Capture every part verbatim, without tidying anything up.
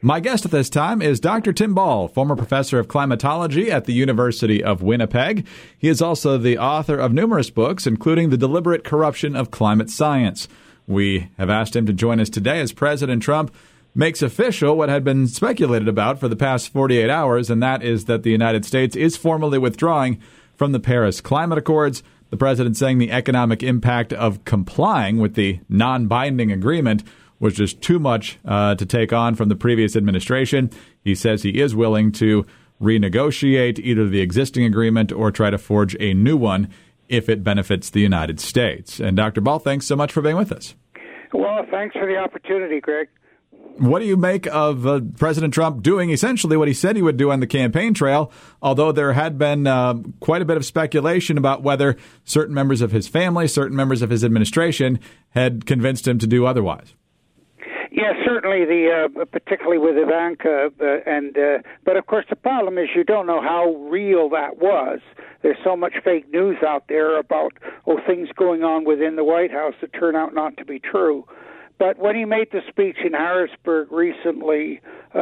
My guest at this time is Doctor Tim Ball, former professor of climatology at the University of Winnipeg. He is also the author of numerous books, including The Deliberate Corruption of Climate Science. We have asked him to join us today as President Trump makes official what had been speculated about for the past forty-eight hours, and that is that the United States is formally withdrawing from the Paris Climate Accords. The president saying the economic impact of complying with the non-binding agreement was just too much uh, to take on from the previous administration. He says he is willing to renegotiate either the existing agreement or try to forge a new one if it benefits the United States. And Doctor Ball, thanks so much for being with us. Well, thanks for the opportunity, Greg. What do you make of uh, President Trump doing essentially what he said he would do on the campaign trail, although there had been uh, quite a bit of speculation about whether certain members of his family, certain members of his administration had convinced him to do otherwise? Yeah, certainly, the uh, particularly with Ivanka, uh, and uh, but of course the problem is you don't know how real that was. There's so much fake news out there about oh things going on within the White House that turn out not to be true. But when he made the speech in Harrisburg recently,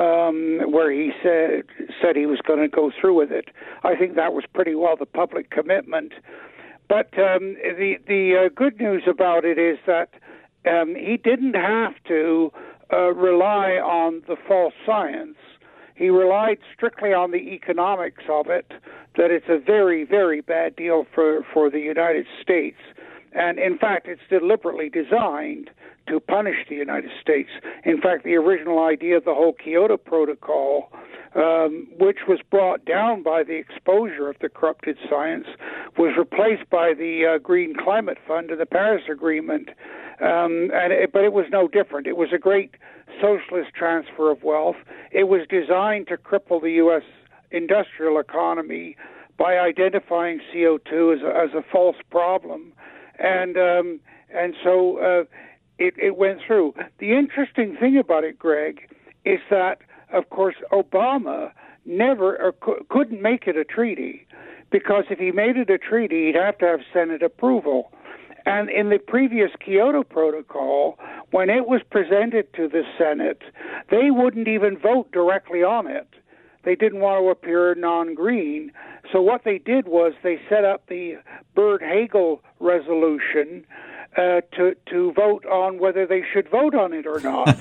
um, where he said said he was going to go through with it, I think that was pretty well the public commitment. But um, the the uh, good news about it is that Um, he didn't have to uh, rely on the false science. He relied strictly on the economics of it, that it's a very, very bad deal for, for the United States. And, in fact, it's deliberately designed to punish the United States. In fact, the original idea of the whole Kyoto Protocol, um, which was brought down by the exposure of the corrupted science, was replaced by the uh, Green Climate Fund and the Paris Agreement. Um, and it, but it was no different. It was a great socialist transfer of wealth. It was designed to cripple the U S industrial economy by identifying C O two as a, as a false problem, and um, and so uh, it, it went through. The interesting thing about it, Greg, is that of course Obama never or c- couldn't make it a treaty, because if he made it a treaty, he'd have to have Senate approval. And in the previous Kyoto Protocol, when it was presented to the Senate, they wouldn't even vote directly on it. They didn't want to appear non-green. So what they did was they set up the Byrd-Hagel resolution uh, to to vote on whether they should vote on it or not,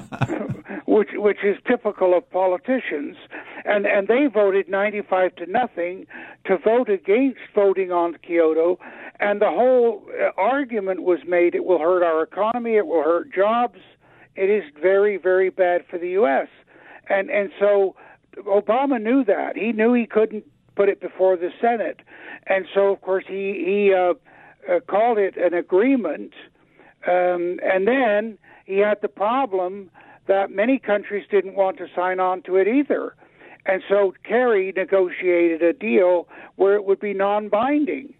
which which is typical of politicians. And and they voted ninety-five to nothing to vote against voting on Kyoto. And the whole uh, argument was made, it will hurt our economy, it will hurt jobs, it is very, very bad for the U S. And and so Obama knew that. He knew he couldn't put it before the Senate. And so, of course, he, he uh, uh, called it an agreement. Um, and then he had the problem that many countries didn't want to sign on to it either. And so Kerry negotiated a deal where it would be non-binding.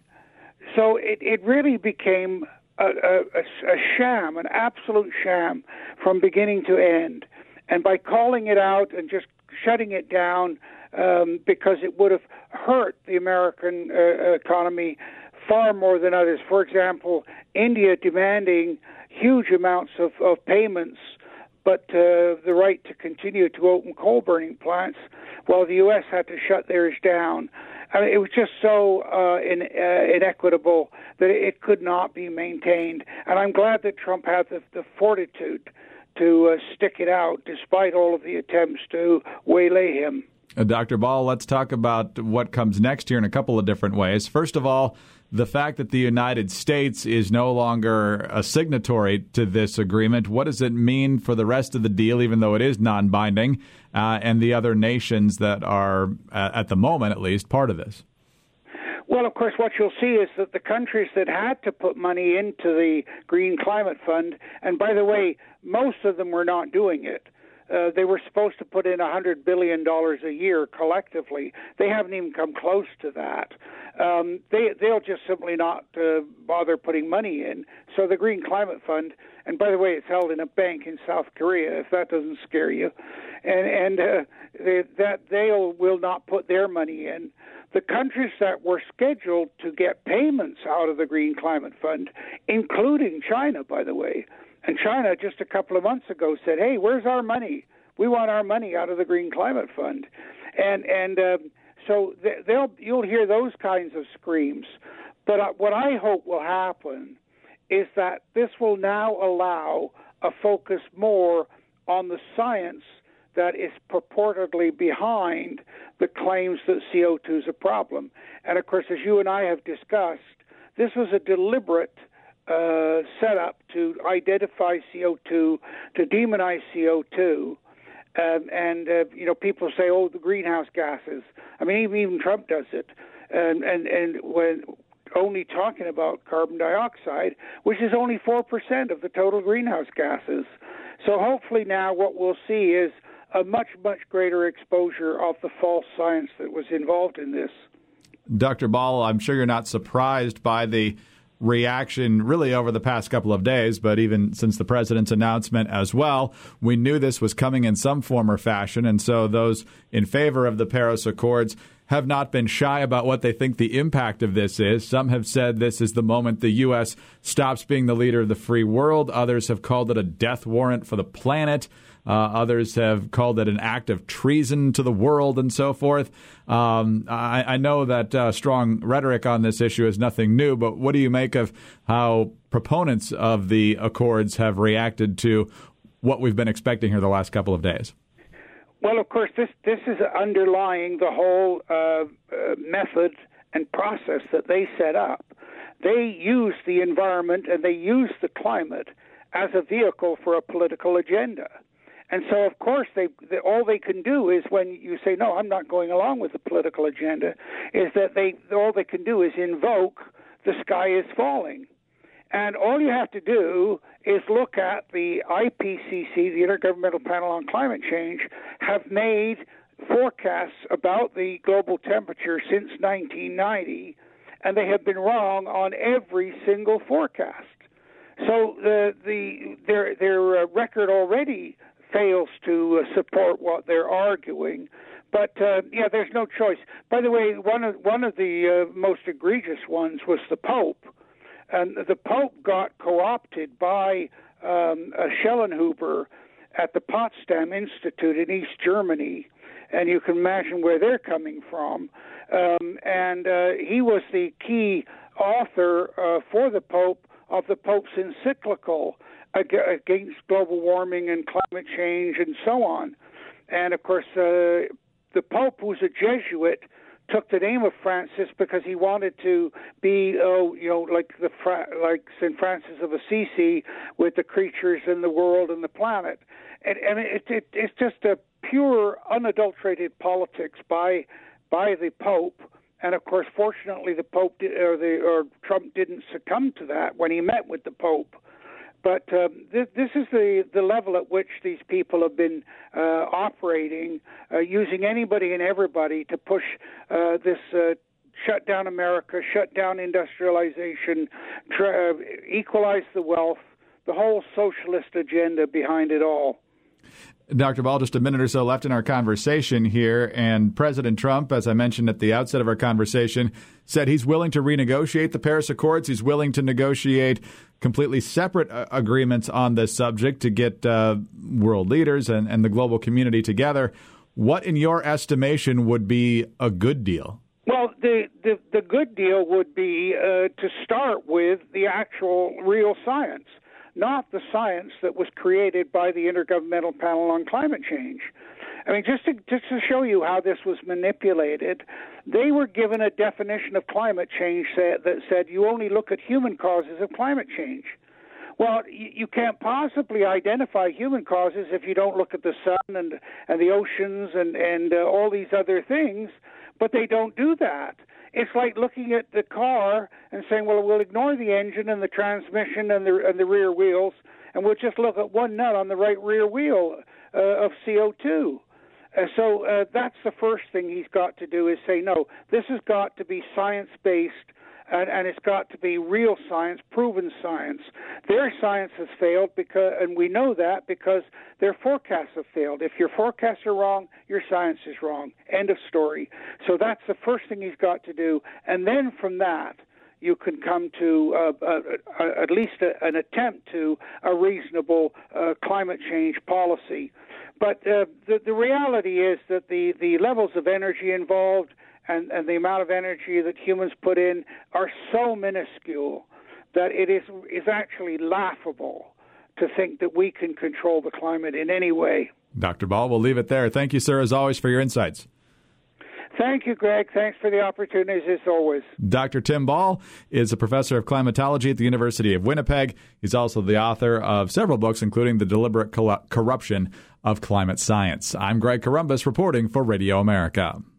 So it, it really became a, a, a sham, an absolute sham from beginning to end. And by calling it out and just shutting it down, um, because it would have hurt the American uh, economy far more than others. For example, India demanding huge amounts of, of payments, but uh, the right to continue to open coal-burning plants, while the U S had to shut theirs down. I mean, it was just so uh, in, uh, inequitable that it could not be maintained. And I'm glad that Trump had the, the fortitude to uh, stick it out, despite all of the attempts to waylay him. Uh, Doctor Ball, let's talk about what comes next here in a couple of different ways. First of all, the fact that the United States is no longer a signatory to this agreement, what does it mean for the rest of the deal, even though it is non-binding, uh, and the other nations that are, uh, at the moment at least, part of this? Well, of course, what you'll see is that the countries that had to put money into the Green Climate Fund, and by the way, most of them were not doing it. Uh, they were supposed to put in one hundred billion dollars a year collectively. They haven't even come close to that. Um, they, they'll just simply not uh, bother putting money in. So the Green Climate Fund, and by the way, it's held in a bank in South Korea, if that doesn't scare you, and, and uh, they, that they will not put their money in. The countries that were scheduled to get payments out of the Green Climate Fund, including China, by the way, and China just a couple of months ago said, hey, where's our money? We want our money out of the Green Climate Fund. And and um, so they'll you'll hear those kinds of screams. But uh, what I hope will happen is that this will now allow a focus more on the science that is purportedly behind the claims that C O two is a problem. And of course, as you and I have discussed, this was a deliberate uh, setup to identify C O two, to demonize C O two. Um, and, uh, you know, people say, oh, the greenhouse gases. I mean, even, even Trump does it. And, and, and when only talking about carbon dioxide, which is only four percent of the total greenhouse gases. So hopefully now what we'll see is a much, much greater exposure of the false science that was involved in this. Doctor Ball, I'm sure you're not surprised by the reaction really over the past couple of days, but even since the president's announcement as well. We knew this was coming in some form or fashion, and so those in favor of the Paris Accords have not been shy about what they think the impact of this is. Some have said this is the moment the U S stops being the leader of the free world. Others have called it a death warrant for the planet. Uh, others have called it an act of treason to the world and so forth. Um, I, I know that uh, strong rhetoric on this issue is nothing new, but what do you make of how proponents of the Accords have reacted to what we've been expecting here the last couple of days? Well, of course, this, this is underlying the whole uh, uh, method and process that they set up. They use the environment and they use the climate as a vehicle for a political agenda. And so, of course, they, they all they can do is when you say, no, I'm not going along with the political agenda, is that they all they can do is invoke the sky is falling. And all you have to do is look at the I P C C, the Intergovernmental Panel on Climate Change, have made forecasts about the global temperature since nineteen ninety, and they have been wrong on every single forecast. So the, the their their uh, record already fails to uh, support what they're arguing. But, uh, yeah, there's no choice. By the way, one of, one of the uh, most egregious ones was the Pope. And the Pope got co-opted by um, uh, Schellenhuber at the Potsdam Institute in East Germany. And you can imagine where they're coming from. Um, and uh, he was the key author uh, for the Pope of the Pope's encyclical against global warming and climate change and so on. And, of course, uh, the Pope, who's a Jesuit, took the name of Francis because he wanted to be, oh, you know, like the like Saint Francis of Assisi with the creatures in the world and the planet. And, and it, it, it's just a pure, unadulterated politics by by the Pope. And, of course, fortunately, the Pope did, or, the, or Trump didn't succumb to that when he met with the Pope. But um, th- this is the, the level at which these people have been uh, operating, uh, using anybody and everybody to push uh, this uh, shut down America, shut down industrialization, tra- uh, equalize the wealth, the whole socialist agenda behind it all. Doctor Ball, just a minute or so left in our conversation here, and President Trump, as I mentioned at the outset of our conversation, said he's willing to renegotiate the Paris Accords. He's willing to negotiate completely separate uh, agreements on this subject to get uh, world leaders and, and the global community together. What, in your estimation, would be a good deal? Well, the, the, the good deal would be uh, to start with the actual real science, not the science that was created by the Intergovernmental Panel on Climate Change. I mean, just to, just to show you how this was manipulated, they were given a definition of climate change that, that said you only look at human causes of climate change. Well, you, you can't possibly identify human causes if you don't look at the sun and, and the oceans and, and uh, all these other things, but they don't do that. It's like looking at the car and saying, well, we'll ignore the engine and the transmission and the, and the rear wheels, and we'll just look at one nut on the right rear wheel uh, of C O two. Uh, so uh, that's the first thing he's got to do is say, no, this has got to be science-based, and, and it's got to be real science, proven science. Their science has failed, because, and we know that because their forecasts have failed. If your forecasts are wrong, your science is wrong. End of story. So that's the first thing he's got to do. And then from that, you can come to uh, uh, uh, at least a, an attempt to a reasonable uh, climate change policy. but uh, the, the reality is that the, the levels of energy involved and, and the amount of energy that humans put in are so minuscule that it is is actually laughable to think that we can control the climate in any way. Doctor Ball, we'll leave it there. Thank you, sir, as always, for your insights. Thank you, Greg. Thanks for the opportunities, as always. Doctor Tim Ball is a professor of climatology at the University of Winnipeg. He's also the author of several books, including The Deliberate Corruption of Climate Science. I'm Greg Corombos reporting for Radio America.